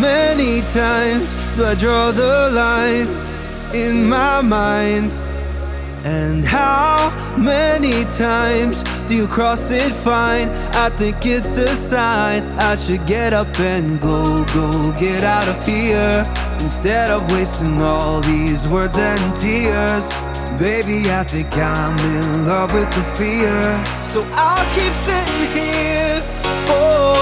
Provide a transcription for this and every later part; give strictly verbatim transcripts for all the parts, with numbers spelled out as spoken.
many times do I draw the line in my mind? And how many times do you cross it fine? I think it's a sign I should get up and go, go, get out of here, instead of wasting all these words and tears. Baby, I think I'm in love with the fear. So I'll keep sitting here for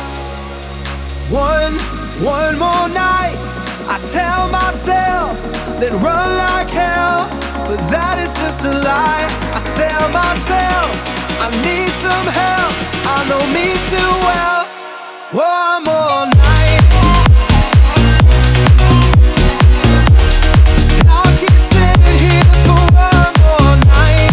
one, one more night. I tell myself, then run like hell, but that is just a lie. I tell myself, I need some help. I know me too well. One more night. And I'll keep sitting here for one more night.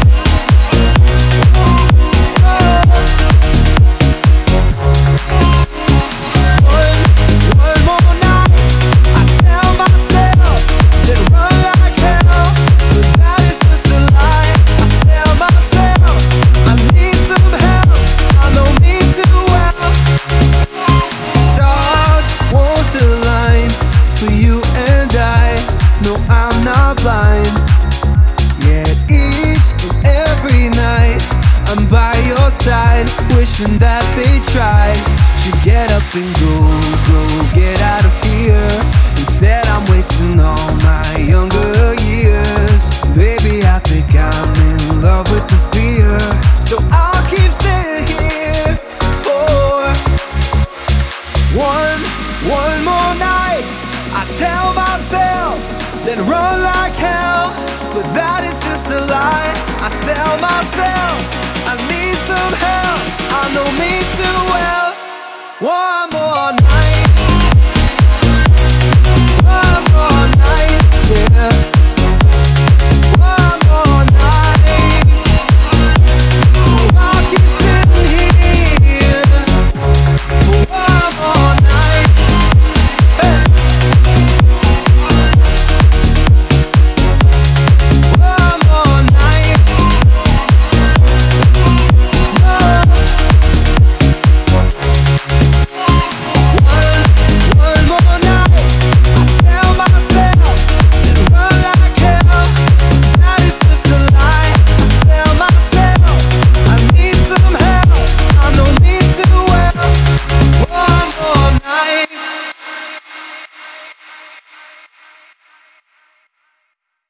One, one more night. I tell myself, then run like hell, but that is just a lie. I tell myself, I need some help. I know me too well. Stars won't align for you and I. No, I'm not blind. Yet each and every night I'm by your side, wishing that they tried to get up and go, go, get out of here. Instead I'm wasting all my younger years. Baby, I think I'm in love with the fear. So I'll keep sitting here for one, one more night. I tell myself, then run like hell, but that is just a lie. I tell myself, I need some help. I know me too well. One